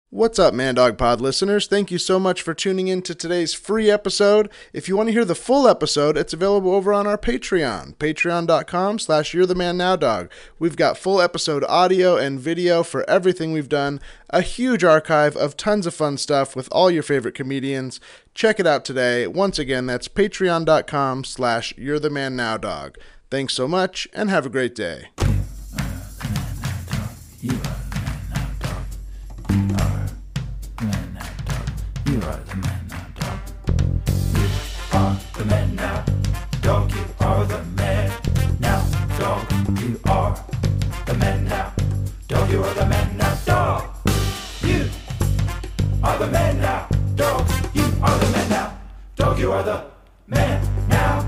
What's up, Man Dog Pod listeners? Thank you so much for tuning in to today's free episode. If you want to hear the full episode, it's available over on our Patreon, patreon.com/You'reTheManNowDog. We've got full episode audio and video for everything we've done, a huge archive of tons of fun stuff with all your favorite comedians. Check it out today. Once again, that's patreon.com/You'reTheManNowDog. Thanks so much, and have a great day. You are the man now, dog. You are the man now, dog. You are the man now, dog. You are the man now, dog. You are the man now, dog. You are the man now, dog. You are the man now, dog. You are the man now,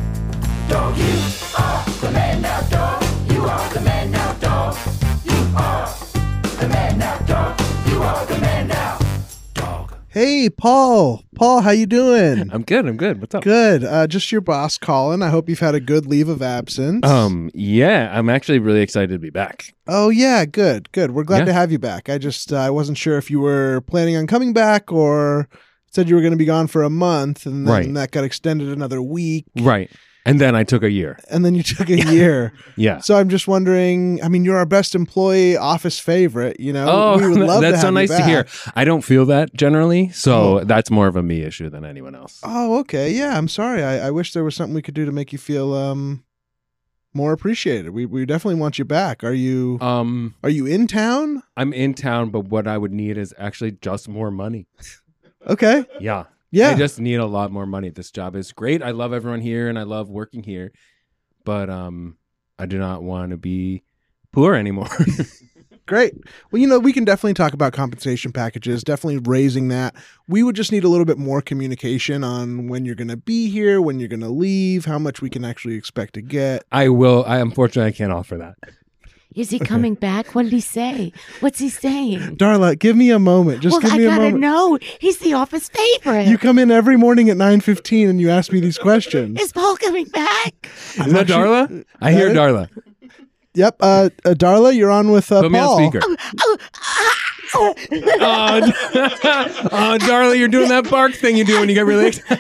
dog. You are the man now, dog. You are the man now, dog. You are the man now, dog. You are the man now. Hey, Paul. Paul, how you doing? I'm good. What's up? Good. Just your boss calling. I hope you've had a good leave of absence. Yeah, I'm actually really excited to be back. Oh, yeah. Good. We're glad to have you back. I wasn't sure if you were planning on coming back or said you were going to be gone for a month and then that got extended another week. Right. And then I took a year. And then you took a year. Yeah. So I'm just wondering, I mean, you're our best employee, office favorite, you know? Oh, we would love that's to so have nice you to back. hear. I don't feel that generally, so that's more of a me issue than anyone else. Oh, okay. Yeah, I'm sorry. I wish there was something we could do to make you feel more appreciated. We definitely want you back. Are you in town? I'm in town, but what I would need is actually just more money. Okay. Yeah. Yeah. I just need a lot more money. This job is great. I love everyone here and I love working here, but I do not want to be poor anymore. Great. Well, you know, we can definitely talk about compensation packages, definitely raising that. We would just need a little bit more communication on when you're going to be here, when you're going to leave, how much we can actually expect to get. Unfortunately, I can't offer that. Is he coming back? What did he say? What's he saying? Darla, give me a moment. Give me a moment. I gotta know. He's the office favorite. You come in every morning at 9:15 and you ask me these questions. Is Paul coming back? Is that Darla? I hear Darla. Yep. Darla, you're on with Put me Paul. on speaker. Oh, Darla, you're doing that bark thing you do when you get really excited.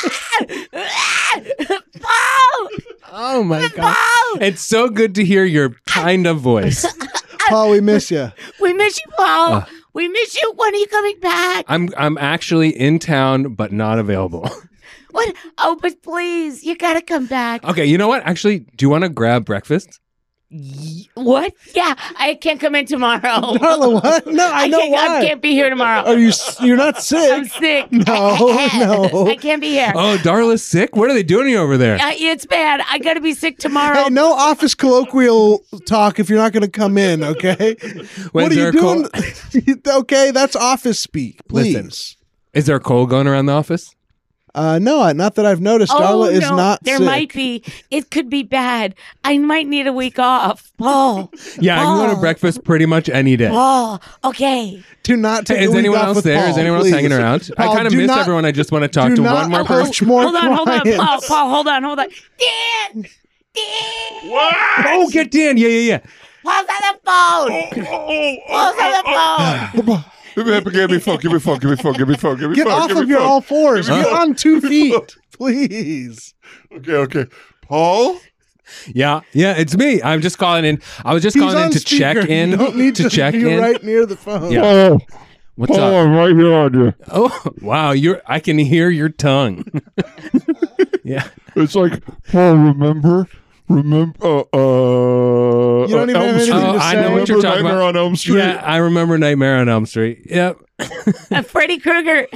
Paul! Oh my God. Paul! It's so good to hear your kind of voice. Paul, we miss you. We miss you, Paul. We miss you. When are you coming back? I'm actually in town, but not available. What? Oh, but please, you gotta come back. Okay, you know what? Actually, do you want to grab breakfast? What? Yeah, I can't come in tomorrow. Darla, what? No, I know why. I can't be here tomorrow. You're not sick? I'm sick. No. I can't be here. Oh, Darla's sick? What are they doing over there? It's bad. I gotta be sick tomorrow. Hey, no office colloquial talk if you're not going to come in, okay? What are you doing? Okay, that's office speak, please. Listen, is there a cold going around the office? No, not that I've noticed. Darla is not there sick. might be. It could be bad. I might need a week off. Paul. Yeah, I can go to breakfast pretty much any day. Paul. Okay. Do not take Is a week anyone off else with there? Paul, Is anyone please. else hanging around? Paul, I kind of do miss not- everyone. I just want to talk do to not one more approach person. more Hold on. clients. Paul, hold on. Dan. Oh, get Dan. Yeah. Paul's on the phone. Paul's on the phone. Give me phone. Get off of your all fours. Get on 2 feet, please. Okay. Paul? Yeah, it's me. I'm just calling in. I was just He's calling in on to speaker. check in. You don't need to check be in. right near the phone. Yeah. Paul. What's Paul, up? I'm right here on you. Oh, wow. I can hear your tongue. Yeah. It's like, Paul, remember? You don't even have anything to I say. know what you're talking Nightmare about. on Elm Street? Yeah, I remember Nightmare on Elm Street. Yep. Freddy Krueger.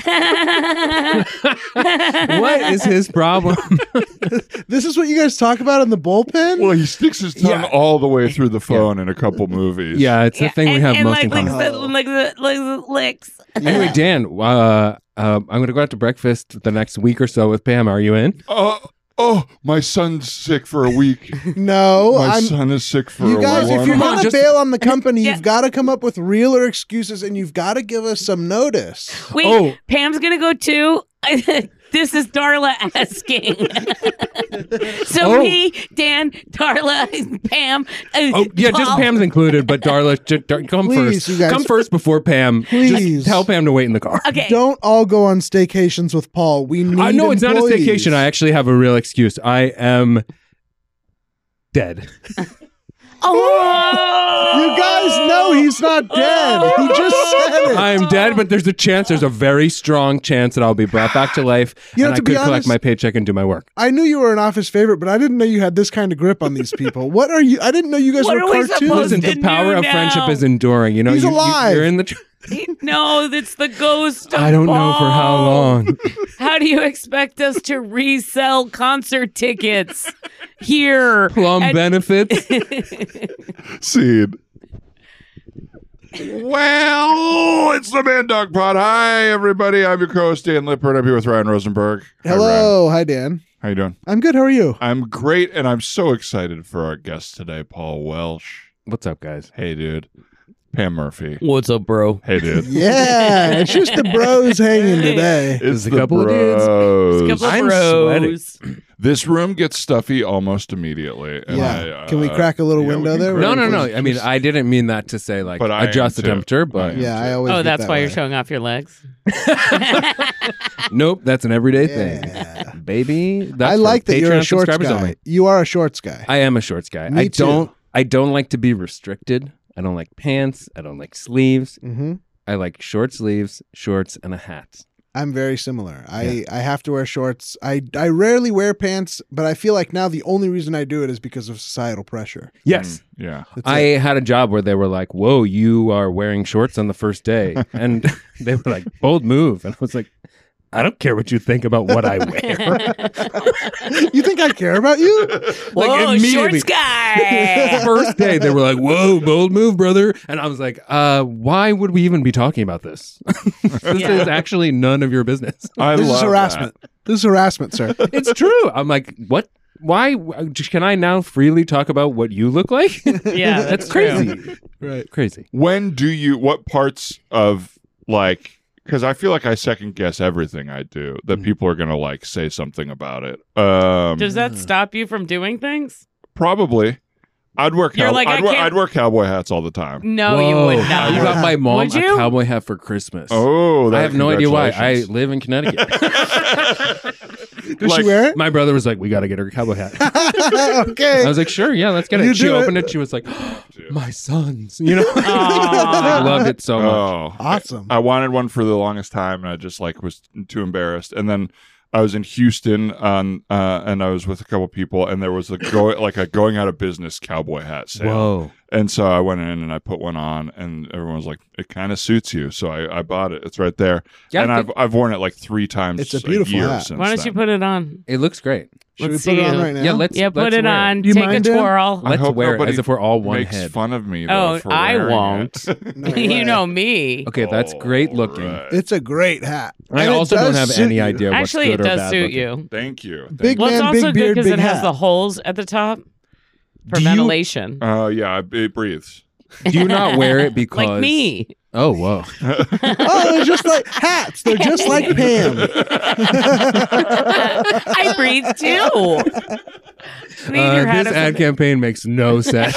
What is his problem? This is what you guys talk about in the bullpen? Well, he sticks his tongue all the way through the phone in a couple movies. Yeah, it's the thing we have most in like common. the licks. Anyway, Dan, I'm going to go out to breakfast the next week or so with Pam. Are you in? Oh, my son's sick for a week. No, My son is sick for You a guys, while. if you're Come on, going to just- bail on the company, Yeah. you've got to come up with realer excuses and you've got to give us some notice. Wait, Oh. Pam's gonna go too. This is Darla asking. So Oh. me, Dan, Darla, Pam. Oh yeah, just Paul. Pam's included, but Darla, come Please, first. you guys. Come first before Pam. Please. Just tell Pam to wait in the car. Okay. Don't all go on staycations with Paul. We need No, it's not a employees. staycation. I actually have a real excuse. I am dead. Oh, You guys know he's not dead. He just said it. I am dead, but there's a very strong chance that I'll be brought back to life, You know, and I to be could collect honest- my paycheck and do my work. I knew you were an office favorite, but I didn't know you had this kind of grip on these people. What are you? I didn't know you guys What were are we cartoons. supposed Listen, to the power do of friendship now? is enduring. You know, He's alive. You're in the. No, that's the ghost of I don't know for how Paul. long. How do you expect us to resell concert tickets here? Plum at- benefits. Scene. Well, it's the Man Dog Pod. Hi, everybody. I'm your co-host, Dan Lippert. I'm here with Ryan Rosenberg. Hi, Ryan. Hello, hi Dan. How you doing? I'm good. How are you? I'm great, and I'm so excited for our guest today, Paul Welsh. What's up, guys? Hey, dude. Pam Murphy. What's up, bro? Hey, dude. Yeah, it's just the bros hanging today. It's a the couple of dudes. bros. Couple of I'm bros. This room gets stuffy almost immediately. And Yeah. I, Can we crack a little yeah, we window can there? crack- No. I mean, I didn't mean that to say like But I am adjust the too. temperature, but Yeah, I always. Oh, get that's that why way. you're showing off your legs. nope, that's an everyday thing, Yeah. baby. That's I like for that you're a Patreon shorts subscribers guy. only. You are a shorts guy. I am a shorts guy. Me too. I don't like to be restricted. I don't like pants. I don't like sleeves. hmm I like short sleeves, shorts, and a hat. I'm very similar. I have to wear shorts. I rarely wear pants, but I feel like now the only reason I do it is because of societal pressure. Yes. Yeah. That's I it. had a job where they were like, "Whoa, you are wearing shorts on the first day," and they were like, "Bold move," and I was like, "I don't care what you think about what I wear." You think I care about you? Whoa, immediately. shorts guy. First day, they were like, "Whoa, bold move, brother," and I was like, why would we even be talking about this? This Yeah. is actually none of your business." I This is love harassment. This is harassment, sir. It's true. I'm like, what? Why can I now freely talk about what you look like? Yeah, That's true. crazy. Right. Crazy. When what parts of like, because I feel like I second guess everything I do, that people are going to like say something about it. Does that stop you from doing things? Probably. I'd wear, You're like, I can't- I'd wear cowboy hats all the time. No, you would not. You got my mom Would a you? cowboy hat for Christmas. Oh, I have no idea why. I congratulations. live in Connecticut. Does Like- she wear it? My brother was like, "We got to get her a cowboy hat." Okay. I was like, "Sure, yeah, let's get You it." She do opened it. it. She was like, "My sons," you know. I Aw. loved it so much. Oh, Awesome. I wanted one for the longest time, and I just like was too embarrassed. And then I was in Houston and I was with a couple people, and there was a going out of business cowboy hat sale. Whoa. And so I went in and I put one on, and everyone was like, "It kind of suits you." So I bought it. It's right there, Yeah, and I I've worn it like 3 times. It's a beautiful year hat. since Why don't you then. put it on? It looks great. Should Let's we put see it on you. right now? Yeah, let's Yeah, put let's it wear on. Do you Take a mind, Dan? twirl. I Let's hope wear it nobody as if we're all one makes head. fun of me. Though, Oh, for I wearing won't. it. No You way. know me. Okay, that's great looking. All right. It's a great hat. I And it also don't does have suit any you. idea what's Actually, it good or does bad suit looking. you. Thank you. Big Well, it's man, also big good beard, because big it has hat. the holes at the top for Do you- ventilation. Yeah, it breathes. Do you not wear it because Like me. Oh, whoa. Oh, they're just like hats. They're just like Pam. I breathe too. Leave your hat This as ad a- campaign makes no sense.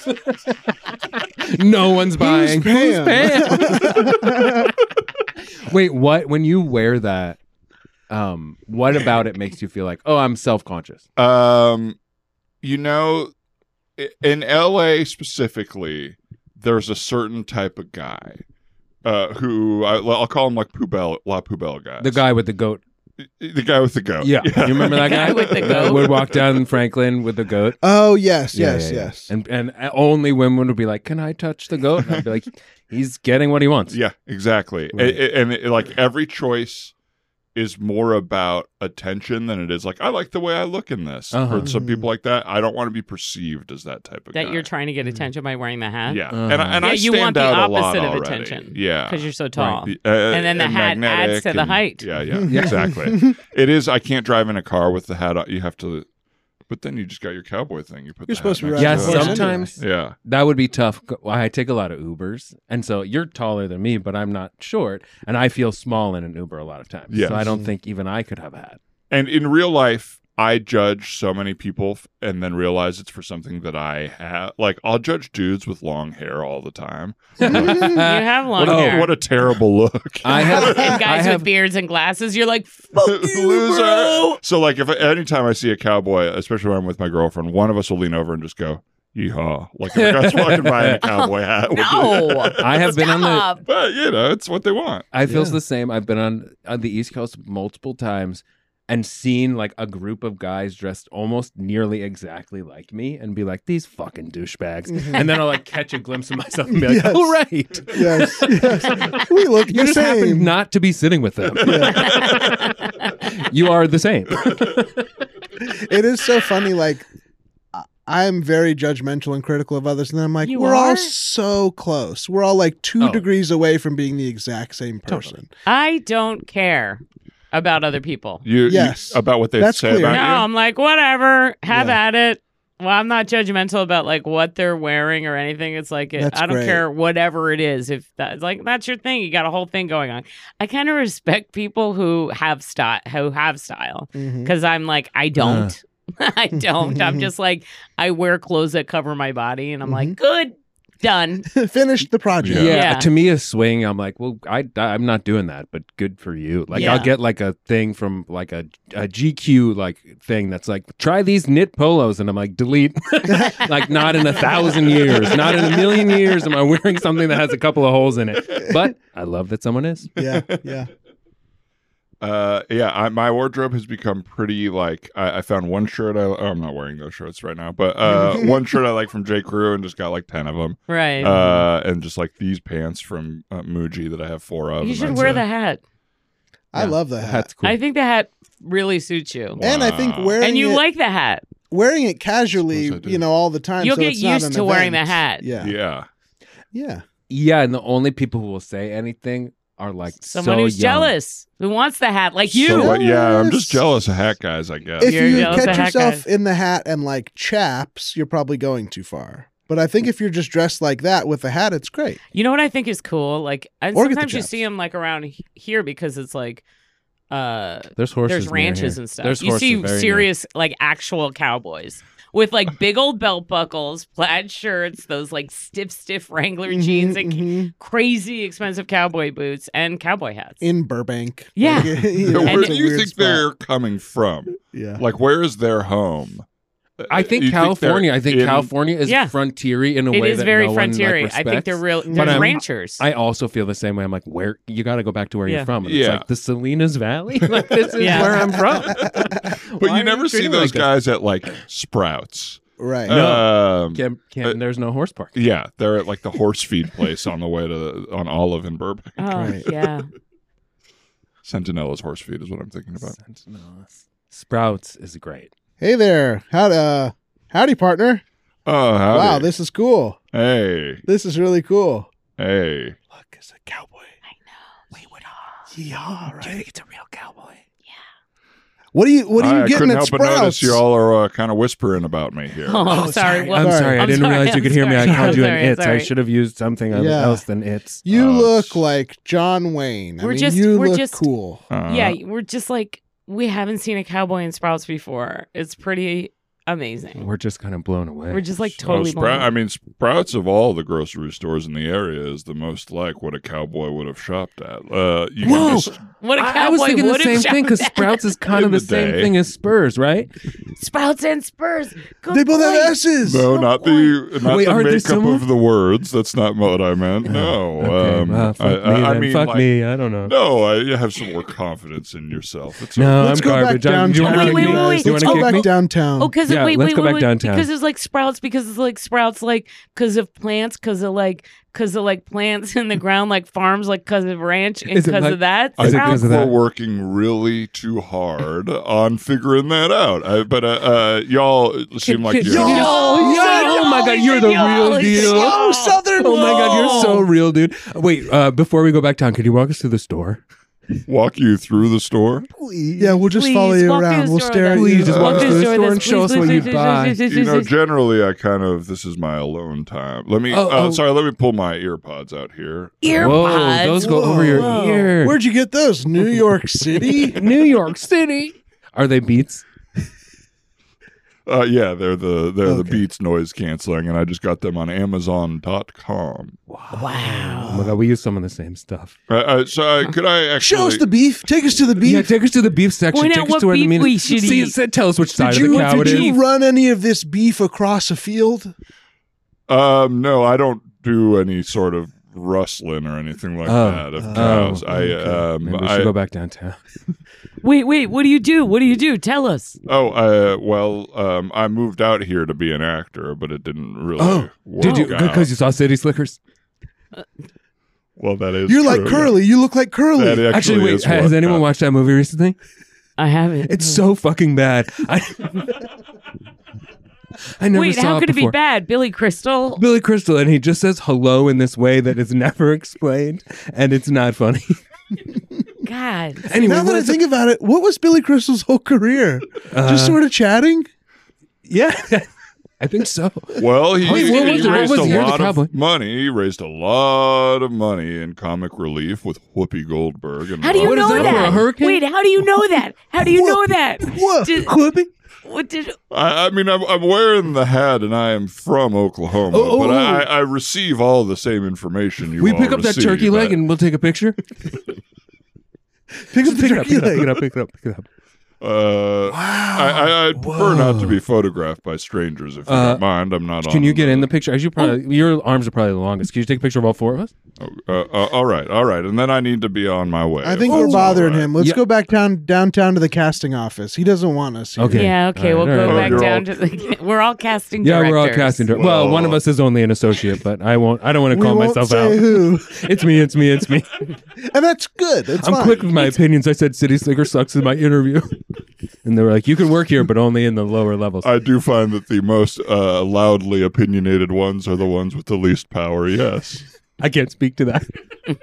No one's buying. Who's Who's Pam? Pam? Wait, what? When you wear that, what about it makes you feel like, oh, I'm self-conscious? You know, in LA specifically, there's a certain type of guy who I'll call him like La Poubelle guys. The guy with the goat. The guy with the goat. Yeah. You remember that guy? Guy with the That goat? would walk down Franklin with the goat. Oh yes, Yeah, yes, yeah, yeah. yes. And only women would be like, "Can I touch the goat?" And I'd be like, "He's getting what he wants." Yeah, exactly. Right. Like every choice is more about attention than it is like I like the way I look in this. Uh-huh. For some people like that, I don't want to be perceived as that type of that guy. you're trying to get attention by wearing the hat. Yeah, Uh-huh. and Yeah, I you stand want the out a lot opposite of already. attention. Yeah, Because you're so tall. and then the hat adds magnetic to the height. Yeah, exactly. It is. I can't drive in a car with the hat on. You have to But then you just got your cowboy thing. You put You're the hat supposed to be next riding Yeah, a horse sometimes Yeah. that would be tough. Well, I take a lot of Ubers, and so you're taller than me, but I'm not short, and I feel small in an Uber a lot of times. Yes. So I don't think even I could have a hat. And in real life, I judge so many people and then realize it's for something that I have. Like, I'll judge dudes with long hair all the time. You have long hair. What a terrible look. I have and guys I have with beards and glasses, you're like, fuck you, Loser. bro. So, like, if anytime I see a cowboy, especially when I'm with my girlfriend, one of us will lean over and just go, yeehaw. Like, if a guy's walking by in a cowboy hat. No. I have been on the Stop. But, you know, it's what they want. I feel the same. I've been on the East Coast multiple times and seen like a group of guys dressed almost nearly exactly like me and be like, these fucking douchebags. And then I'll like catch a glimpse of myself and be like, Yes. oh, right. Yes, yes. We look You the just happen same. not to be sitting with them. You are the same. It is so funny. Like, I'm very judgmental and critical of others, and then I'm like, You we're all are? so close. We're all like 2 Oh. degrees away from being the exact same person. I don't care about other people. Yes. About what they That's say clear. about No, you. I'm like, whatever, have Yeah. at it. Well, I'm not judgmental about like what they're wearing or anything. It's like That's I don't great. care whatever it is. If that's like that's your thing, you got a whole thing going on. I kind of respect people who have style, Mhm. because I'm like I don't, I don't. I'm just like I wear clothes that cover my body, and I'm like good, done. Finished the project. Yeah. Yeah. To me, a swing, I'm like, well, I'm not doing that, but good for you. Like, Yeah. I'll get like a thing from like a GQ like thing that's like, try these knit polos, and I'm like, delete. Like, not in 1,000 years, not in 1,000,000 years am I wearing something that has a couple of holes in it. But I love that someone is. Yeah, yeah. My wardrobe has become pretty like I found one shirt. I'm not wearing those shirts right now, but one shirt I like from J. Crew and just got like 10 of them. Right. And just like these pants from Muji that I have 4 of. you and should that's wear it. the hat. I love the hat. That's cool. I think the hat really suits you, And I think Wow. wearing and you it, like the hat. wearing it casually, Suppose I do. you know, all the time. You'll so get it's not used an to wearing the event. hat. Yeah, Yeah. yeah. Yeah, and the only people who will say anything are like Someone so who's young. jealous, who wants the hat, like you. So, yeah, I'm Yes. just jealous of hat guys, I guess. If You're you jealous of catch hat yourself guys. in the hat and like chaps, you're probably going too far. But I think if you're just dressed like that with a hat, it's great. You know what I think is cool? Like, and Or get the sometimes you chaps. see them like around here because it's like, There's horses. there's near ranches here. and stuff. There's You horses see very near. serious, like actual cowboys with like big old belt buckles, plaid shirts, those like stiff Wrangler jeans, and Mhm. crazy expensive cowboy boots and cowboy hats. In Burbank. Yeah. Like, you know, Where it's do a you weird think spot. they're coming from? Yeah. Like, where is their home? I think You California. they're I think in- California is Yeah. frontiery in a It way is that very no one, frontiery. like, I think they're real. But They're I'm- ranchers. I also feel the same way. I'm like, where you got to go back to where Yeah. you're from. And Yeah. It's like the Salinas Valley. Like this is Yeah. where I'm from. But Why are you never see treating me those like this? guys at like Sprouts. Right. No. Um, There's no horse park. yeah, they're at like the horse feed place on the way on Olive in Burbank. oh Right. yeah. Sentinella's horse feed is what I'm thinking about. Sprouts is great. Hey there. Howdy, partner. Oh, howdy. Wow, this is cool. Hey, This is really cool. hey. Look, it's a cowboy. I know. Wait, what? Yeah, right. Do you think it's a real cowboy? What are you I getting couldn't at help but notice Sprouts? you all are kind of whispering about me here. Oh, sorry. Well, I'm sorry. I I'm didn't sorry, realize you I'm could hear me. I sorry. called I'm you sorry, an I'm it's. I sorry. should have used something Yeah. else than it's. You Oh, look like John Wayne. I We're mean, just- you we're look just- cool. Yeah, we're just like we haven't seen a cowboy in Sprouts before. It's pretty amazing. We're just kind of blown away. We're just like totally blown I away. mean, Sprouts of all the grocery stores in the area is the most like what a cowboy would have shopped at. You Whoa! can just What a cowboy I was thinking the would have same thing because shopped at. Sprouts is kind of In the the same day. thing as Spurs, right? Sprouts and Spurs. Good They both have point. S's. no, not the Wait, aren't they makeup similar? of the words. That's not what I meant. No, Okay, well, fuck me. I then. mean, fuck like, me. I don't know. No, I have some more confidence in yourself. It's No, Let's I'm go back garbage. Do you downtown. want to Wait, kick wait, me? wait, wait. Do you Let's want go to kick back me? downtown. Oh, because Yeah, wait, let's wait, go wait, back wait. downtown. Because it's like Sprouts. Because it's like Sprouts. Like because of plants. Because of like plants in the ground. Like farms. Like because of ranch. And Is it because like- of that. I Is it think 'cause of we're that? working really too hard on figuring that out. But y'all seem like you. Oh my god, you're the real deal. Oh, Southern. Oh my god, you're so real, dude. Wait, before we go back down, could you walk us through the store? walk you through the store? Yeah, we'll just Please, follow you walk through around. the We'll store stare at then. you. Please, just walk through the store and show us what you buy. You know, generally, I kind of this is my alone time. Let me. Sorry, let me pull my ear pods out here. Whoa, those go over your ear. Where'd you get those? New York City? New York City. Are they Beats? Yeah, they're the Okay. Beats noise canceling, and I just got them on Amazon.com. Wow. Oh my god, we use some of the same stuff. So could I actually Show us the beef. Take us to the beef. Yeah, take us to the beef section. Point Take out us what to where the beef meat. we should See, eat. tell us which side Did of the cow it did is. you run any of this beef across a field? No, I don't do any sort of rustling or anything like that of cows. Maybe we should go back downtown. Wait, what do you do? What do you do? Tell us. I moved out here to be an actor, but it didn't really work Did you? out. Because you saw City Slickers. Well, that is You're like true. Curly. You look like Curly. That Actually, wait. is Has what anyone watched that movie recently? I haven't. It's so fucking bad. I never Wait, saw how it could it be before. bad? Billy Crystal? Billy Crystal, and he just says hello in this way that is never explained, and it's not funny. God. Anyway, Now that I what's- think about it, what was Billy Crystal's whole career? Just sort of chatting? yeah, I think so. Well, he Wait, what was it? What raised was a it? You're the lot cowboy. of money. He raised a lot of money in comic relief with Whoopi Goldberg. And How do you What is know that, that? for a hurricane? Wait, how do you know that? How do you know that? What? What did I mean, I'm wearing the hat, and I am from Oklahoma, but I receive all the same information you We all pick up that receive. turkey leg and we'll take a picture. Pick up the Pick it up, turkey pick it up, leg. pick it up, pick it up, pick it up. I'd prefer not to be photographed by strangers, if you don't mind. I'm not. Can you get in the picture? As you probably, your arms are probably the longest. Can you take a picture of all four of us? All right, and then I need to be on my way. I think if we're that's bothering all right. him. Let's Yeah. go back downtown to the casting office. He doesn't want us here. Okay. Yeah, okay, All we'll right, go all right. back You're down all- to the we're all casting Yeah, directors. we're all casting. Well, one of us is only an associate, but I don't want to We call won't myself say out. who. It's me. And that's good. It's I'm fine. quick with my opinions. I said City Slicker sucks in my interview, and they were like, "You can work here, but only in the lower levels." I do find that the most loudly opinionated ones are the ones with the least power. Yes. I can't speak to that.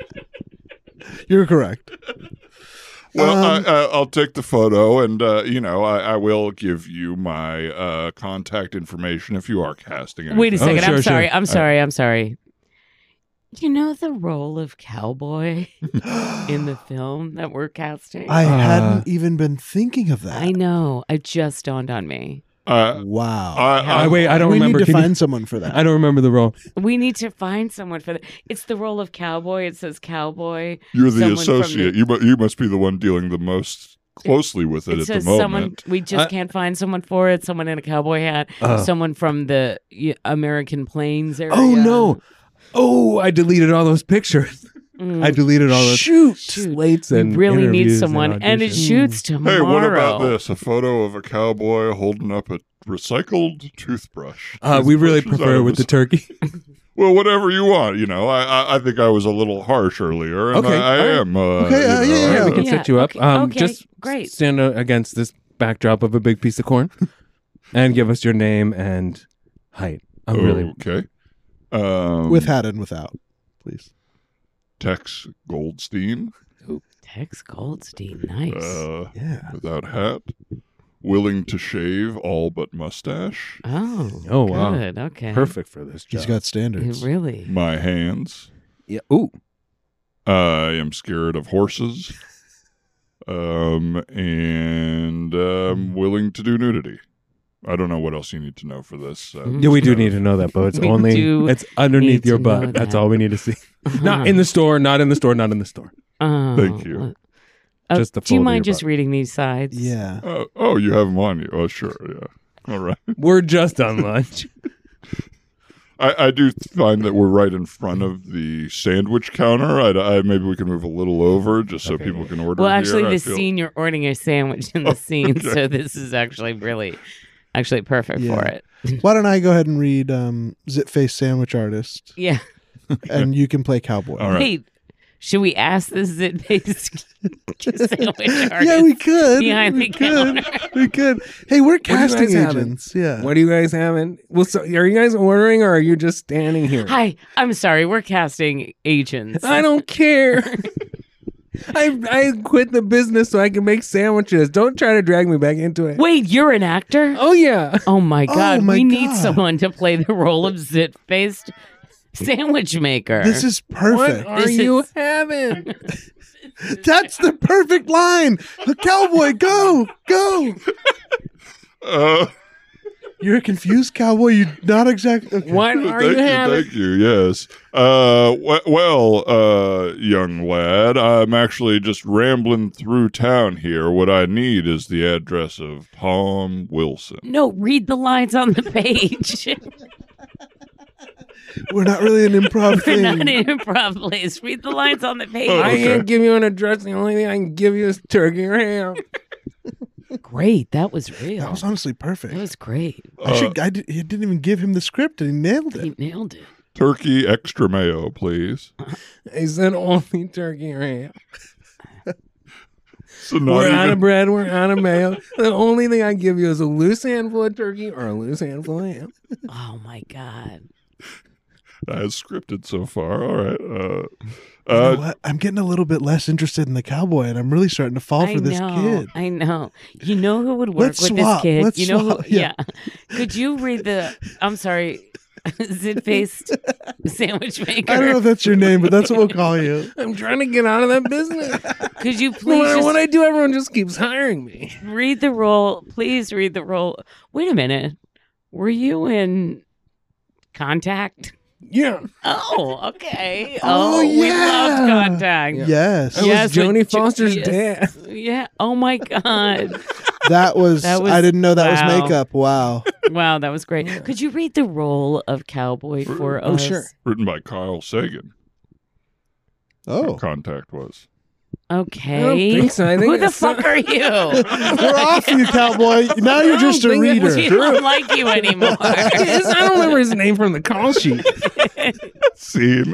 You're correct. Well, I'll take the photo, and I will give you my contact information if you are casting it. Wait a second. sure, I'm sure. sorry. I'm sorry. You know the role of cowboy in the film that we're casting? I hadn't even been thinking of that. I know. It just dawned on me. Wow. Wait, I don't we remember. need to Can you- find someone for that. I don't remember the role. We need to find someone for that. It's the role of cowboy. It says cowboy. You're the Someone from associate. You must be the one dealing the most closely with it It at the says moment. someone. We just can't find someone for it. Someone in a cowboy hat. Someone from the American Plains area. Oh no! Oh, I deleted all those pictures. I deleted all those slates We and really need interviews someone, and it auditions. shoots tomorrow. Hey, what about this? A photo of a cowboy holding up a recycled toothbrush. We really Toothbrushes prefer out it of with the his- turkey. Well, whatever you want. I think I was a little harsh earlier, and Okay, I all right. am. Okay, you know, yeah. We can Yeah, set you up. okay, okay, Just great. stand against this backdrop of a big piece of corn, and give us your name and height. I'm really okay. With hat and without, please. Tex Goldstein. Tex Goldstein, nice. Yeah. Without hat. Willing to shave all but mustache. Oh, wow. good. Okay, perfect for this job. He's got standards. Really? My hands. Yeah. Ooh. I am scared of horses. And willing to do nudity. I don't know what else you need to know for this. Yeah, we do need to know that, but it's We only do it's underneath need your to know butt. That's that. all we need to see. Not in the store. Not in the store. Not in the store. Thank you. Just the do you fold of mind your just butt. reading these sides? Yeah. You have them on you. Oh, sure. Yeah. All right. We're just on lunch. I do find that we're right in front of the sandwich counter. I maybe we can move a little over just so people can order. Well, here. actually, I the feel- scene you're ordering a sandwich in the scene, so this is actually actually perfect Yeah. for it. Why don't I go ahead and read Zit Face Sandwich Artist, Yeah. and you can play cowboy. All right. Wait, should we ask the zit-based sandwich artist? Yeah, we could. Behind we the could. counter. We could. Hey, we're do you guys casting having? agents. Yeah. What are you guys having? Well, so are you guys ordering or are you just standing here? Hi, I'm sorry, we're casting agents. I don't care. I quit the business so I can make sandwiches. Don't try to drag me back into it. Wait, you're an actor? Oh yeah. Oh my God. my we need God. someone to play the role of zit-faced sandwich maker. This is perfect. What are This you is- having? That's the perfect line. Cowboy, go, go. You're a confused cowboy. You're not exactly. Okay. What are you having? Thank you. Yes. Young lad, I'm actually just rambling through town here. What I need is the address of Tom Wilson. No, read the lines on the page. We're not really an improv We're thing. not in improv, please. Read the lines on the page. I Okay. can't give you an address. The only thing I can give you is turkey or ham. Great. That was real. That was honestly perfect. That was great. I didn't even give him the script, and he nailed it. He nailed it. Turkey extra mayo, please. I said only turkey or ham. So not We're out even- of bread. We're out of mayo. The only thing I give you is a loose handful of turkey or a loose handful of ham. Oh my God. That's scripted so far. All right. You know what? I'm getting a little bit less interested in the cowboy, and I'm really starting to fall I for this know. kid. I know. You know who would work Let's with swap. this kid? Let's you know swap. who? Yeah. Could you read the? I'm sorry. Zit-faced sandwich maker. I don't know if that's your name, but that's what we'll call you. I'm trying to get out of that business. Could you No please matter just what I do, everyone just keeps hiring me. read the role? Please read the role. Wait a minute. Were you in Contact? Yeah. Oh, okay. Oh, we yeah. loved Contact. Yeah. Yes. I was Yes, with Joni Foster's yes. dad. Yeah. Oh my God. That was, That was- I didn't know that wow. was makeup. Wow. Wow, that was great. Could you read the role of cowboy for Oh, us? sure. Written by Carl Sagan. Oh. Contact was. Okay. I don't think so. I think Who the it's- fuck are you? We're off you, cowboy. Now you're just a think it was reader. We don't like you anymore. I don't remember his name from the call sheet. Scene.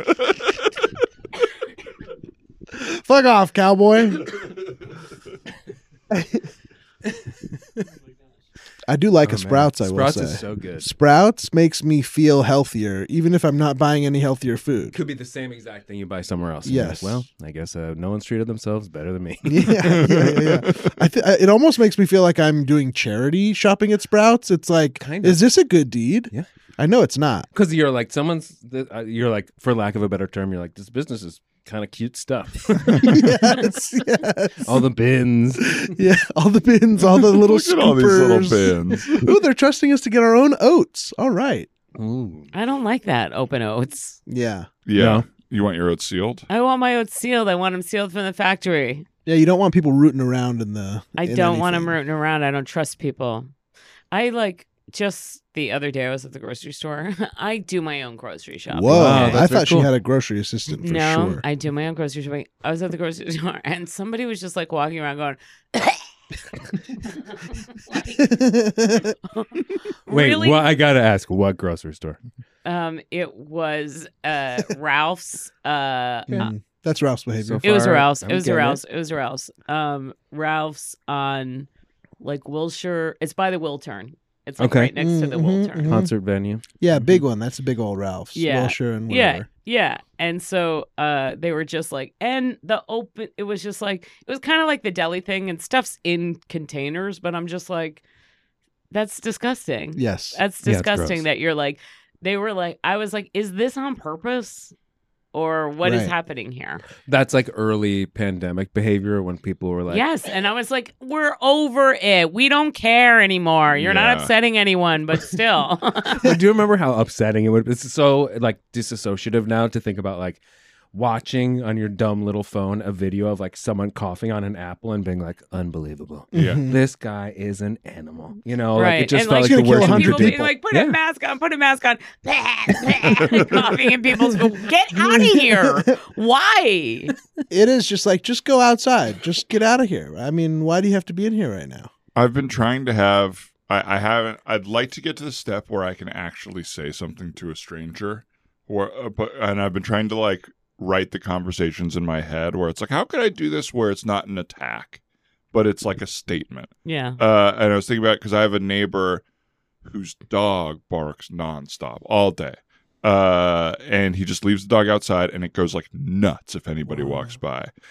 Fuck off, cowboy. I do like a Sprouts, I will Sprouts say. is so good. Sprouts makes me feel healthier, even if I'm not buying any healthier food. Could be the same exact thing you buy somewhere else. And you're Yes. like, well, I guess no one's treated themselves better than me. Yeah. It almost makes me feel like I'm doing charity shopping at Sprouts. It's like, Kinda. is this a good deed? Yeah. I know it's not. Because you're like, you're like, for lack of a better term, you're like, this business is kind of cute stuff. Yes, yes. All the bins. Yeah, all the bins, all the little Look at all these little scoopers. bins. Ooh, they're trusting us to get our own oats. All right. Ooh. I don't like that open oats. Yeah. Yeah. No. You want your oats sealed? I want my oats sealed. I want them sealed from the factory. Yeah, you don't want people rooting around in the. I in don't want them anything. rooting around. I don't trust people. I like just the other day I was at the grocery store. I do my own grocery shopping. Whoa, Wow, I that's very thought she cool. had a grocery assistant for No, sure. I do my own grocery shopping. I was at the grocery store and somebody was just like walking around going, Wait, really? well, I gotta ask, what grocery store? It was Ralph's. That's Ralph's behavior. So It was far, Ralph's. I'm It was getting Ralph's. It was Ralph's. Ralph's on like Wilshire. It's by the Wiltern. It's like Okay. right next to the Wiltern. Concert venue. Yeah, big one. That's a big old Ralph's. Yeah. Wilshire and Yeah, whatever. yeah. And so they were just like, and the open, it was just like, it was kind of like the deli thing and stuff's in containers, but I'm just like, that's disgusting. Yes. That's Yeah, it's disgusting gross. that you're like, they were like, I was like, is this on purpose? Or what is Right. happening here? That's like early pandemic behavior when people were like, Yes. And I was like, we're over it. We don't care anymore. You're not Yeah. upsetting anyone, but still. I do remember how upsetting it would. It's so like disassociative now to think about like watching on your dumb little phone a video of like someone coughing on an apple and being like, unbelievable. Yeah. Mhm. This guy is an animal. You know, Right. like it just And, felt like, like the kill worst. 100 people being people. like, put Yeah. a mask on, put a mask on. Coughing in people's get out of here. Why? It is just like, just go outside. Just get out of here. I mean, why do you have to be in here right now? I've been trying to have. I haven't. I'd like to get to the step where I can actually say something to a stranger, and I've been trying to like write the conversations in my head where it's like, how could I do this where it's not an attack, but it's like a statement. Yeah. And I was thinking about because I have a neighbor whose dog barks nonstop all day. And he just leaves the dog outside and it goes like nuts if anybody walks by.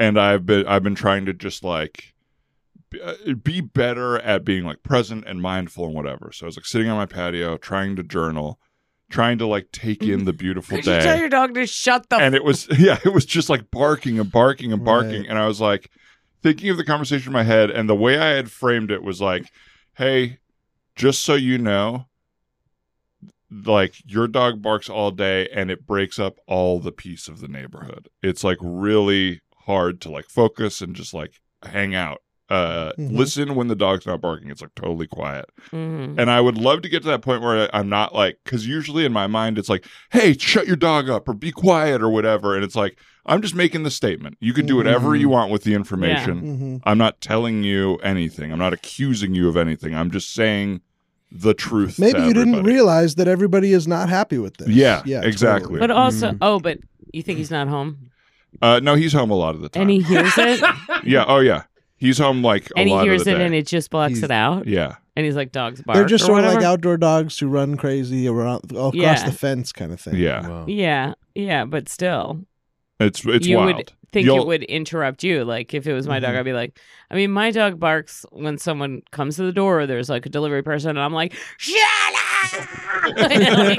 and I've been trying to just like be better at being like present and mindful and whatever. So I was like sitting on my patio, trying to journal, trying to like take in the beautiful Could you tell day. your dog to shut the And it was just like barking and barking and barking. Right. And I was like thinking of the conversation in my head, and the way I had framed it was like, hey, just so you know, like your dog barks all day and it breaks up all the peace of the neighborhood. It's like really hard to like focus and just like hang out. Listen when the dog's not barking. It's like totally quiet. Mhm. And I would love to get to that point where I'm not like, because usually in my mind it's like, hey, shut your dog up or be quiet or whatever. And it's like, I'm just making the statement. You can do whatever you want with the information. Mm-hmm. I'm not telling you anything. I'm not accusing you of anything. I'm just saying the truth. Maybe to you didn't everybody. realize that everybody is not happy with this. Yeah, exactly. But also, but you think he's not home? No, he's home a lot of the time. And he hears it? Yeah. Oh, yeah. He's home like a And he lot hears of the it day. and it just blocks it out? Yeah. And he's like, dogs bark. They're just or sort of like whatever? outdoor dogs who run crazy around across Yeah. the fence kind of thing. Yeah. Wow. Yeah, but still. It's you wild. would think You'll- it would interrupt you. Like if it was my Mm-hmm. dog, I'd be like, I mean, my dog barks when someone comes to the door or there's like a delivery person, and I'm like, shut up! And it like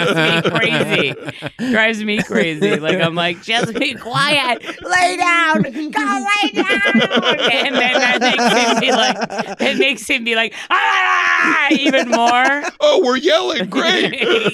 drives me crazy. Like I'm like, just be quiet, lay down, go lay down, and then that makes him be like, ah, even more. Oh, we're yelling. Great.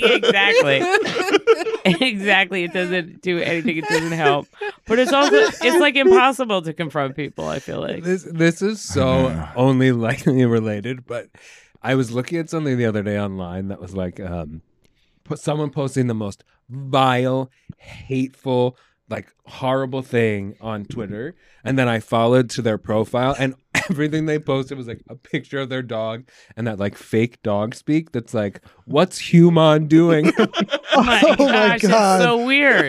Exactly. It doesn't do anything. It doesn't help. But it's like impossible to confront people, I feel like. This is so only lightly related, but I was looking at something the other day online that was like someone posting the most vile, hateful, like horrible thing on Twitter, and then I followed to their profile, and everything they posted was like a picture of their dog and that like fake dog speak that's like, what's human doing? Oh my gosh, God. it's so weird.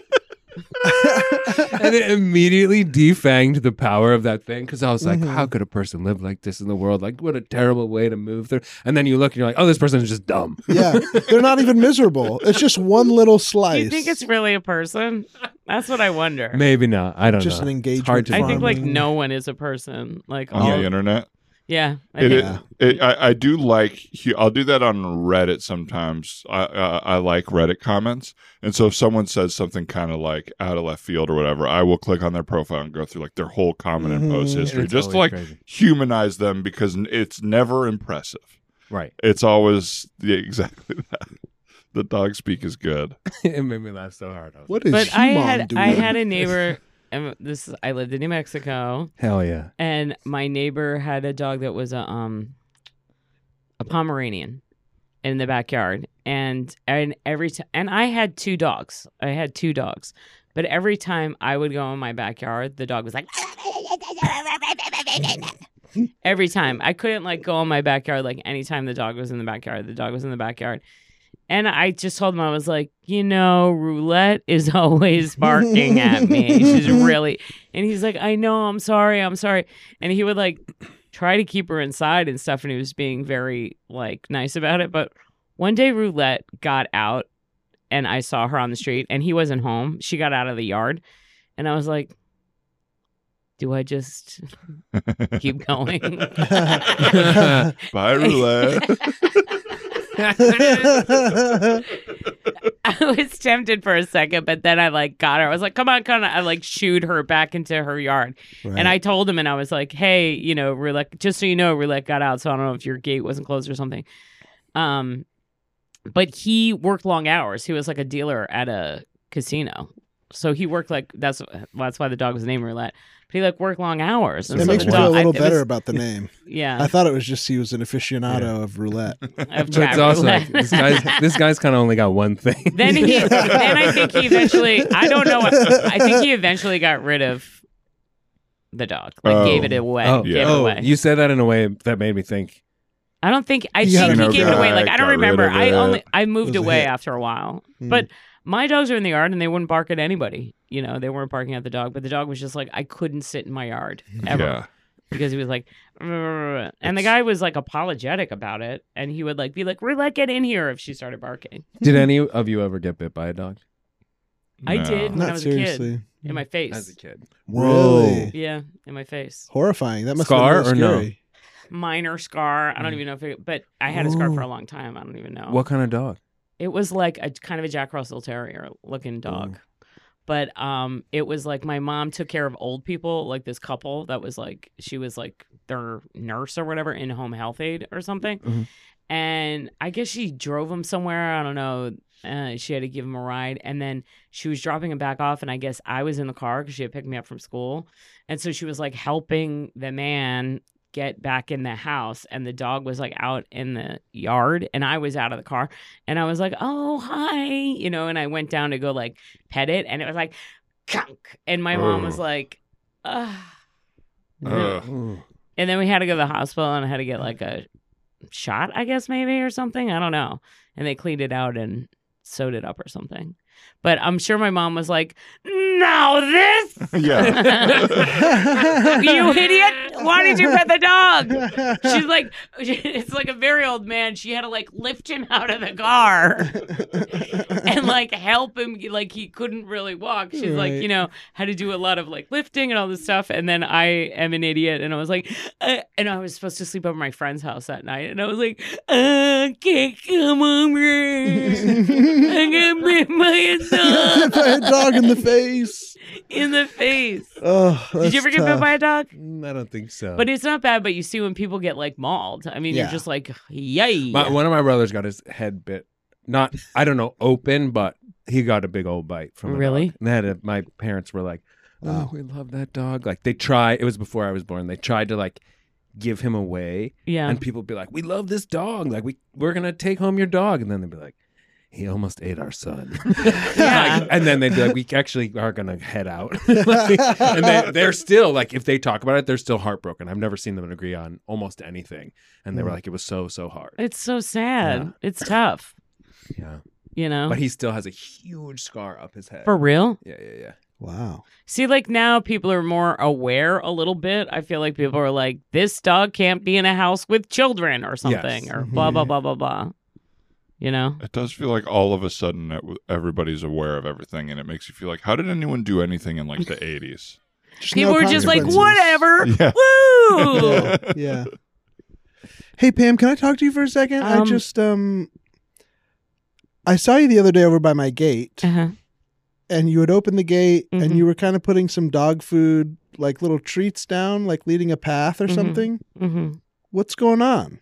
And it immediately defanged the power of that thing, because I was like, how could a person live like this in the world? Like, what a terrible way to move through. And then you look and you're like, oh, this person is just dumb. Yeah, they're not even miserable. It's just one little Do slice. you think it's really a person? That's what I wonder. Maybe not. I don't Just know. an It's hard to engagement I think like farming. no one is a person. Like On all, the internet. yeah. I It, think, I do like. I'll do that on Reddit sometimes. I like Reddit comments, and so if someone says something kind of like out of left field or whatever, I will click on their profile and go through like their whole comment and post history, It's just to always like crazy. humanize them, because it's never impressive. Right. It's always exactly that. The dog speak is good. It made me laugh so hard. I was What is but I human doing? had a neighbor. And I lived in New Mexico, like, hell yeah. and my neighbor had a dog that was a Pomeranian in the backyard, and every time, and I had two dogs. But every time I would go in my backyard, the dog was like, every time. I couldn't like go in my backyard. Like anytime the dog was in the backyard. And I just told him, I was like, Roulette is always barking at me. She's really, and he's like, I know, I'm sorry. And he would like try to keep her inside and stuff. And he was being very like nice about it. But one day Roulette got out and I saw her on the street and he wasn't home. She got out of the yard. And I was like, do I just keep going? Bye, Roulette. I was tempted for a second, but then I like got her. I was like, come on. I like shooed her back into her yard. Right. And I told him, and I was like, hey, Roulette, just so you know, Roulette got out. So I don't know if your gate wasn't closed or something. But he worked long hours. He was like a dealer at a casino. So he worked like, that's why the dog was named Roulette. But he like worked long hours. And It so makes the me feel a dog- little it better was- about the name. Yeah. I thought it was just he was an aficionado of roulette. Of But cat it's also roulette. like, this guy's kind of only got one thing. Then I think he eventually, I don't know. I think he eventually got rid of the dog. Like gave it away. Oh, Gave it yeah. away. You said that in a way that made me think. I don't think, I He think had he an gave it away. Like, guy, I don't got rid remember. of it. I moved It was a away hit. after a while. Mm. But my dogs are in the yard and they wouldn't bark at anybody. They weren't barking at the dog, but the dog was just like, I couldn't sit in my yard ever. Yeah. Because he was like, "Rrr." And the guy was like apologetic about it. And he would like be like, Roulette, get in here if she started barking. Did any of you ever get bit by a dog? I No. did when I Not was seriously. a kid. in my face. As a kid. Really? Yeah, in my face. Horrifying. That must Scar have been or no? scary. Minor scar. I don't even know if it, but I had a scar for a long time. I don't even know. What kind of dog? It was like a kind of a Jack Russell Terrier looking dog. But it was like my mom took care of old people, like this couple that was like, she was like their nurse or whatever in home health aid or something. Mhm. And I guess she drove him somewhere. I don't know. She had to give him a ride. And then she was dropping him back off. And I guess I was in the car because she had picked me up from school. And so she was like helping the man get back in the house, and the dog was like out in the yard and I was out of the car, and I was like, oh, hi, you know, and I went down to go like pet it, and it was like kunk, and my mom was like, ugh. And then we had to go to the hospital, and I had to get like a shot, I guess, maybe, or something, I don't know, and they cleaned it out and sewed it up or something. But I'm sure my mom was like, now this? Yeah. You idiot. Why did you pet the dog? She's like, it's like a very old man. She had to like lift him out of the car and like help him. Like he couldn't really walk. She's like, Right. you know, had to do a lot of like lifting and all this stuff. And then I am an idiot. And I was like, and I was supposed to sleep over my friend's house that night. And I was like, I can't come over. I'm going to bit by a dog. By a dog in the face. In the face. Oh, Did you ever get bit by a dog? I don't think so. But it's not bad, but you see when people get like mauled. I mean, Yeah. you're just like, yay. One of my brothers got his head bit. Not, I don't know, open, but he got a big old bite from a Really? dog. And they had my parents were like, oh, we love that dog. Like they tried, it was before I was born. They tried to like give him away. Yeah. And people would be like, we love this dog. Like we're going to take home your dog. And then they'd be like, he almost ate our son. Yeah. Like, and then they'd be like, we actually are going to head out. Like, and they're still like, if they talk about it, they're still heartbroken. I've never seen them agree on almost anything. And they were like, it was so hard. It's so sad. Yeah. It's tough, Yeah. you know? But he still has a huge scar up his head. For real? Yeah. Wow. See, like now people are more aware a little bit. I feel like people are like, this dog can't be in a house with children or something, Yes. or blah, blah, blah, blah, blah. You know? It does feel like all of a sudden everybody's aware of everything, and it makes you feel like, how did anyone do anything in like the 80s? People were just like, consequences. whatever. Yeah. Woo! Yeah. Hey Pam, can I talk to you for a second? I just I saw you the other day over by my gate, Uh-huh. and you had opened the gate, Mhm. and you were kind of putting some dog food, like little treats down, like leading a path or Mhm. something. Mm-hmm. What's going on?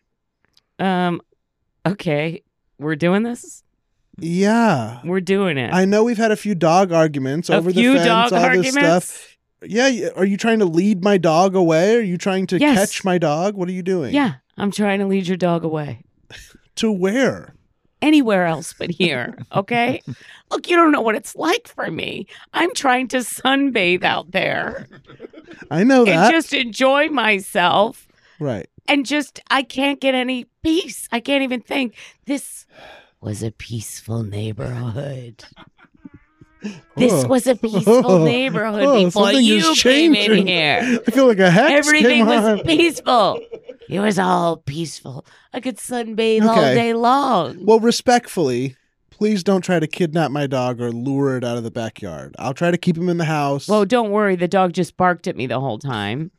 Okay. We're doing this? Yeah. We're doing it. I know we've had a few dog arguments A over the few fence, dog all arguments? this stuff. Yeah, are you trying to lead my dog away? Are you trying to Yes. catch my dog? What are you doing? Yeah. I'm trying to lead your dog away. To where? Anywhere else but here, okay? Look, you don't know what it's like for me. I'm trying to sunbathe out there I know and that. just enjoy myself. Right. And just, I can't get any peace. I can't even think. This was a peaceful neighborhood. This Oh. was a peaceful neighborhood Oh, before something you is came in changing. here. I feel like a hex Everything came was on. peaceful. It was all peaceful. I could sunbathe all Okay. day long. Well, respectfully, please don't try to kidnap my dog or lure it out of the backyard. I'll try to keep him in the house. Well, don't worry. The dog just barked at me the whole time.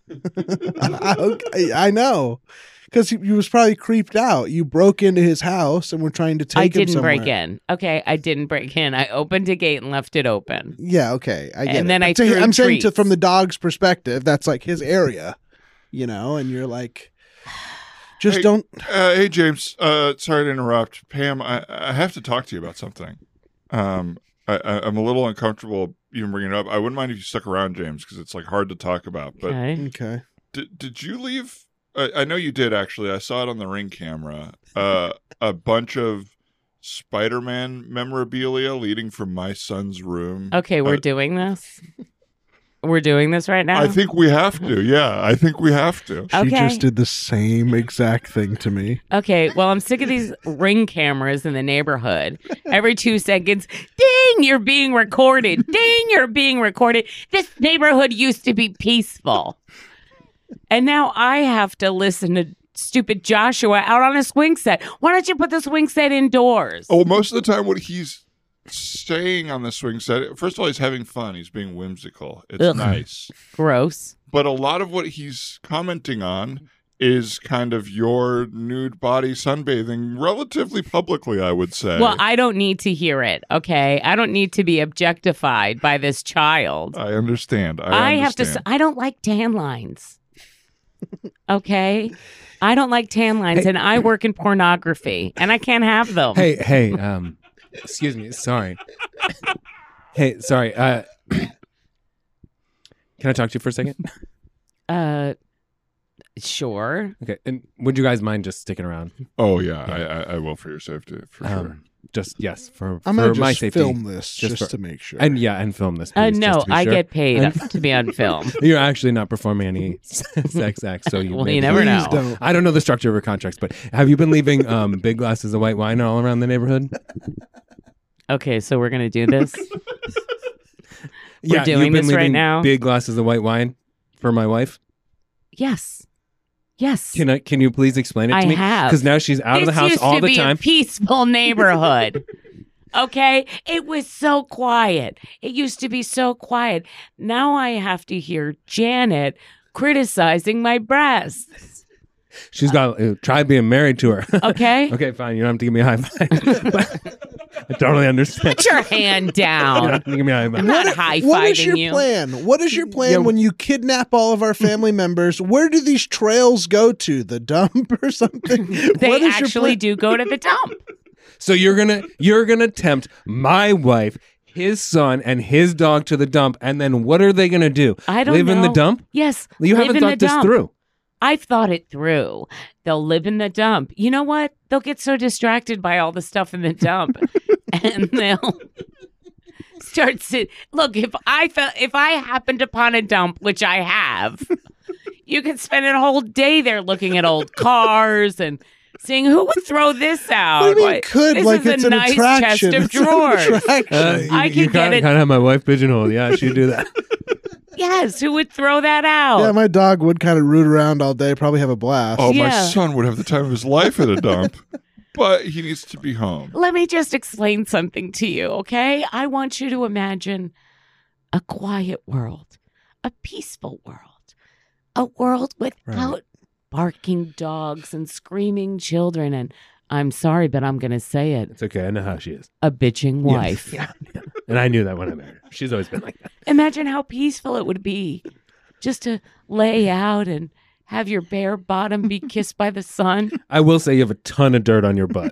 Okay, I know. Because he was probably creeped out. You broke into his house and were trying to take I him didn't somewhere. break in. Okay, I didn't break in. I opened a gate and left it open. Yeah, okay. I get And it. then I But threw I'm saying treats. from the dog's perspective, that's like his area, you know, and you're like, just Hey, don't. Hey, James. Sorry to interrupt. Pam, I have to talk to you about something. I'm a little uncomfortable even bringing it up. I wouldn't mind if you stuck around, James, because it's like hard to talk about. But Okay. Okay. did you leave? I know you did, actually. I saw it on the Ring camera. A bunch of Spider-Man memorabilia leading from my son's room. Okay, we're doing this. We're doing this right now. I think we have to. Yeah, I think we have to. She Okay. just did the same exact thing to me. Okay, well, I'm sick of these Ring cameras in the neighborhood. Every 2 seconds, ding, you're being recorded. Ding, you're being recorded. This neighborhood used to be peaceful. And now I have to listen to stupid Joshua out on a swing set. Why don't you put the swing set indoors? Oh, most of the time, what he's staying on the swing set. First of all, he's having fun. He's being whimsical. It's Ugh. nice. Gross. But a lot of what he's commenting on is kind of your nude body sunbathing relatively publicly, I would say. Well, I don't need to hear it, okay? I don't need to be objectified by this child. I understand. I don't like tan lines. Okay? I don't like tan lines, and I work in pornography, and I can't have them. Hey, excuse me. Sorry. Hey, sorry. Can I talk to you for a second? Sure. Okay. And would you guys mind just sticking around? Oh, yeah. I will for your safety, for sure. Just, yes, for I'm going to my just safety. film this just for- to make sure. And film this, please, No, just to be I sure. get paid to be on film. You're actually not performing any sex acts, so you Well, maybe- you never know. Please don't. I don't know the structure of your contracts, but have you been leaving big glasses of white wine all around the neighborhood? Okay, so we're going to do this. Yeah, doing you've been this right leaving now? Big glasses of white wine for my wife. Yes. Yes. Can you please explain it I to me? have. Because now she's out of the house used all to the be time. A peaceful neighborhood. Okay? It was so quiet. It used to be so quiet. Now I have to hear Janet criticizing my breasts. She's got try being married to her. Okay? Okay, fine. You don't have to give me a high five. I totally understand. Put your hand You don't down. have to give me a high I'm five. not high-fiving What is your you. plan? What is your plan Yeah. when you kidnap all of our family members? Where do these trails go to? The dump or something? They What is your actually plan? do go to the dump. So you're gonna tempt my wife, his son, and his dog to the dump, and then what are they gonna do? I don't Live know. in the dump? Yes. You live haven't in the thought this dump. through. I've thought it through. They'll live in the dump. You know what? They'll get so distracted by all the stuff in the dump, and they'll start to look. If I happened upon a dump, which I have, you could spend a whole day there looking at old cars and seeing who would throw this out. What do you mean Why- could? This Like is it's a an nice attraction. chest of It's an drawers. attraction. I you can get kind it. of have my wife pigeonholed. Yeah, she'd do that. Yes, who would throw that out? Yeah, my dog would kind of root around all day, probably have a blast. Oh, my Yeah. son would have the time of his life at a dump, but he needs to be home. Let me just explain something to you, okay? I want you to imagine a quiet world, a peaceful world, a world without barking dogs and screaming children. And I'm sorry, but I'm going to say it, It's okay. I know how she is. a bitching wife. Yeah. And I knew that when I married her. She's always been like that. Imagine how peaceful it would be just to lay out and have your bare bottom be kissed by the sun. I will say you have a ton of dirt on your butt.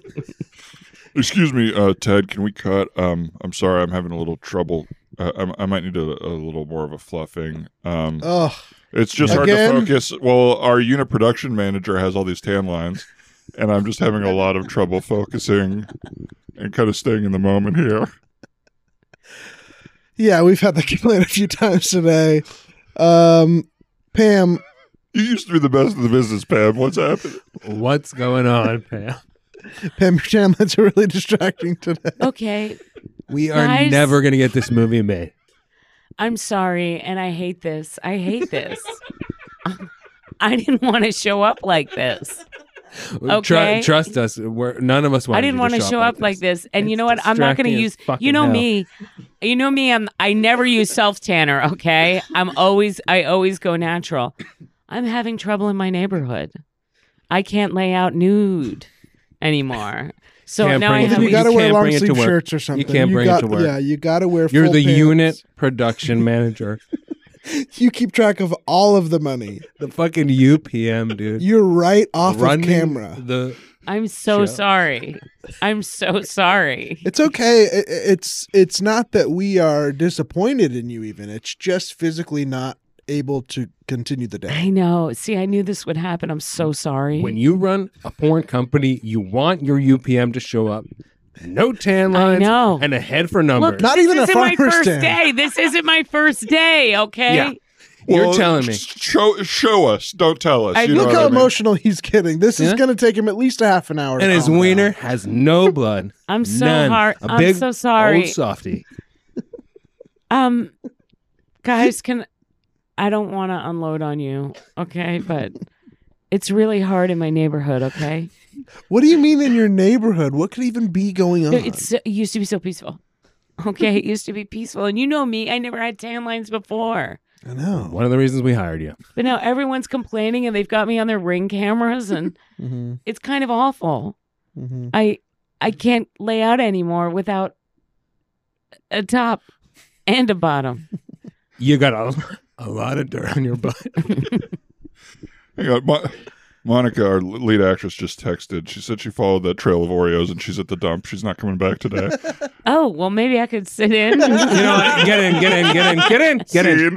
Excuse me, Ted, can we cut? I'm sorry, I'm having a little trouble. I might need a little more of a fluffing. Ugh. It's just Again? hard to focus. Well, our unit production manager has all these tan lines, and I'm just having a lot of trouble focusing and kind of staying in the moment here. Yeah, we've had that complaint a few times today. Pam, You used to be the best of the business, Pam. What's happening? What's going on, Pam? your tan lines are really distracting today. Okay, We are Guys. never going to get this movie made. I'm sorry, and I hate this. I hate this. I didn't want to show up like this. Okay. Trust us. None of us want I didn't want to show up like this. And you know what? I'm not going to distracting use. as fucking You know hell. me. You know me. I never use self tanner. Okay. I always go natural. I'm having trouble in my neighborhood. I can't lay out nude anymore. So Can't now bring I it have. to You got to You wear can't long bring it to sleeve work. shirts or something. can't bring it got, to work. Yeah, you got to wear. You're full the pants. unit production manager. You keep track of all of the money. The fucking UPM, dude. You're right off Running of camera. I'm so Show. sorry. I'm so sorry. It's okay. It's not that we are disappointed in you. Even it's just physically not able to continue the day. I know. See, I knew this would happen. I'm so sorry. When you run a porn company, you want your UPM to show up. No tan I lines know. and a head for numbers. Look, Not this even a isn't my farmer's first stand. day. This isn't my first day. Okay. Yeah. You're Well, telling me. Show us. Don't tell us. I- You know Look what how I mean? emotional he's getting. This is Yeah. going to take him at least a half an hour. to And his calm wiener down. has no blood. I'm so None. hard. A I'm big, so sorry. old softy. Guys, I don't want to unload on you, okay? But It's really hard in my neighborhood, okay? What do you mean in your neighborhood? What could even be going on? It used to be so peaceful. Okay, it used to be peaceful. And you know me, I never had tan lines before. I know. One of the reasons we hired you. But now everyone's complaining and they've got me on their Ring cameras and it's kind of awful. I can't lay out anymore without a top and a bottom. You got a lot of dirt on your butt. Hang on, Monica, our lead actress, just texted. She said she followed that trail of Oreos and she's at the dump. She's not coming back today. Oh, well, maybe I could sit in. You know what? Get in. Scene.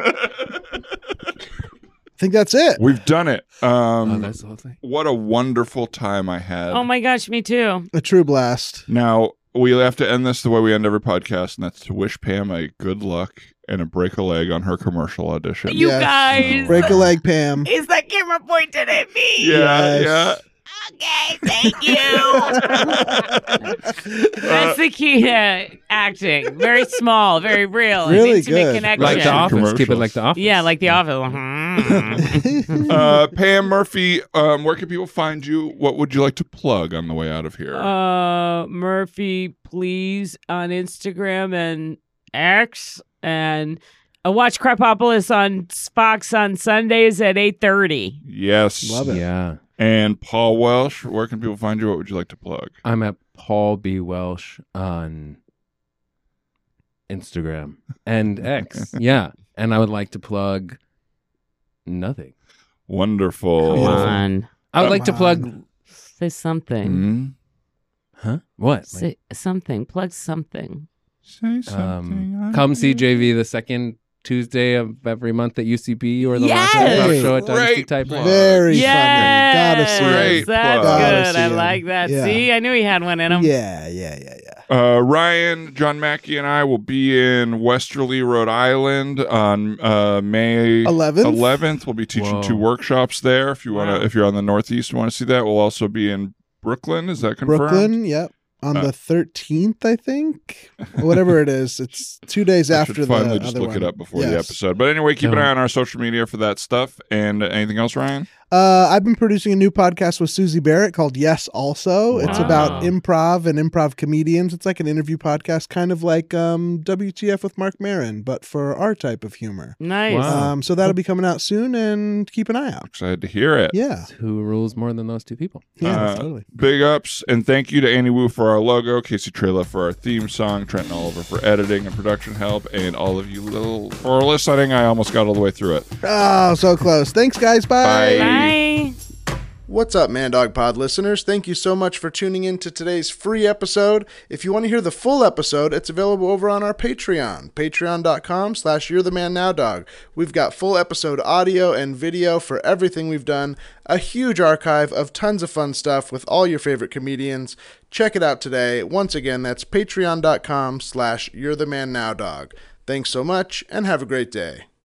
I think that's it. We've done it. That's the whole thing. What a wonderful time I had. Oh, my gosh, me too. A true blast. Now, we have to end this the way we end every podcast, and that's to wish Pam a good luck and a break a leg on her commercial audition. You Yes. guys. Break a leg, Pam. Is that camera pointed at me? Yeah, Yes. Okay, thank you. That's the key to acting. Very small, very real. Really intimate good. connection. Like The Office. Keep it Commercials. like The Office. Yeah, like The Office. Pam Murphy, where can people find you? What would you like to plug on the way out of here? Murphy, please, on Instagram and X. And watch Crapopolis on Fox on Sundays at 8:30. Yes. Love it. Yeah. And Paul Welsh, where can people find you? What would you like to plug? I'm at Paul B. Welsh on Instagram and X. Yeah. And I would like to plug nothing. Wonderful. Come on. I would like to plug. Say something. Mhm. Huh? What? Say something. Plug something. Say something. Come see JV the second Tuesday of every month at UCB or the last Yes! improv show at Dynasty Great Type. plug. Very Yes, funny. Gotta see Great it. that's plug. Gotta good. see I him. like that. Yeah. See, I knew he had one in him. Yeah. Ryan, John Mackey, and I will be in Westerly, Rhode Island on May 11th? We'll be teaching Whoa. 2 workshops there. If you want to, Wow. if you're on the Northeast, and want to see that. We'll also be in Brooklyn. Is that confirmed? Brooklyn, yep. On the 13th, I think. Whatever it is. It's 2 days I after should the finally just other look one. it up before the Yes. episode. But anyway, keep an Don't. eye on our social media for that stuff. And anything else, Ryan? I've been producing a new podcast with Susie Barrett called Yes Also. It's Wow. about improv and improv comedians. It's like an interview podcast, kind of like WTF with Mark Maron, but for our type of humor. Nice. Wow. So that'll be coming out soon, and keep an eye out. Excited to hear it. Yeah. Who rules more than those two people? Yeah, totally. Big ups and thank you to Annie Wu for our logo, Casey Trela for our theme song, Trenton Oliver for editing and production help, and all of you little for listening. I almost got all the way through it. Oh, so close. Thanks, guys. Bye. Bye. Bye. What's up, Man Dog Pod listeners? Thank you so much for tuning in to today's free episode. If you want to hear the full episode, it's available over on our Patreon, patreon.com/you'rethemannowdog. We've got full episode audio and video for everything we've done, a huge archive of tons of fun stuff with all your favorite comedians. Check it out today. Once again, that's patreon.com/you'rethemannowdog. Thanks so much, and have a great day.